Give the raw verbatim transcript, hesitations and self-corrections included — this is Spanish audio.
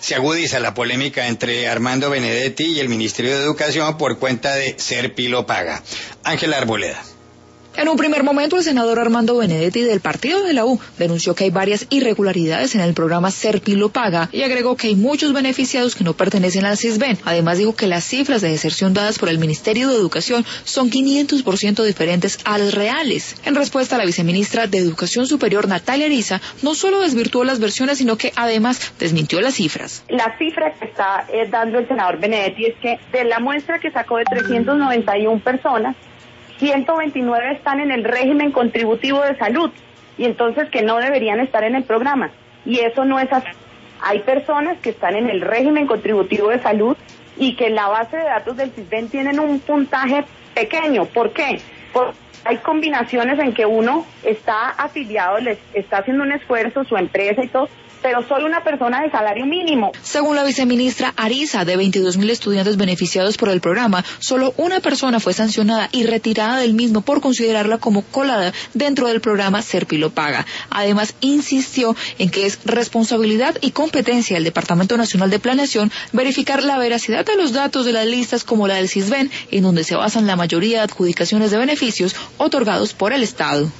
Se agudiza la polémica entre Armando Benedetti y el Ministerio de Educación por cuenta de Serpilo Paga. Ángela Arboleda. En un primer momento, el senador Armando Benedetti del partido de la U denunció que hay varias irregularidades en el programa Serpilo Paga y agregó que hay muchos beneficiados que no pertenecen al Sisbén. Además, dijo que las cifras de deserción dadas por el Ministerio de Educación son quinientos por ciento diferentes a las reales. En respuesta, la viceministra de Educación Superior, Natalia Ariza, no solo desvirtuó las versiones, sino que además desmintió las cifras. La cifra que está eh, dando el senador Benedetti es que de la muestra que sacó de trescientas noventa y una personas, ciento veintinueve están en el régimen contributivo de salud y entonces que no deberían estar en el programa. Y eso no es así. Hay personas que están en el régimen contributivo de salud y que en la base de datos del Sisbén tienen un puntaje pequeño. ¿Por qué? Porque hay combinaciones en que uno está afiliado, les está haciendo un esfuerzo, su empresa y todo, pero solo una persona de salario mínimo. Según la viceministra Ariza, de veintidós mil estudiantes beneficiados por el programa, solo una persona fue sancionada y retirada del mismo por considerarla como colada dentro del programa Serpilo Paga. Además, insistió en que es responsabilidad y competencia del Departamento Nacional de Planeación verificar la veracidad de los datos de las listas como la del Sisbén, en donde se basan la mayoría de adjudicaciones de beneficios otorgados por el Estado.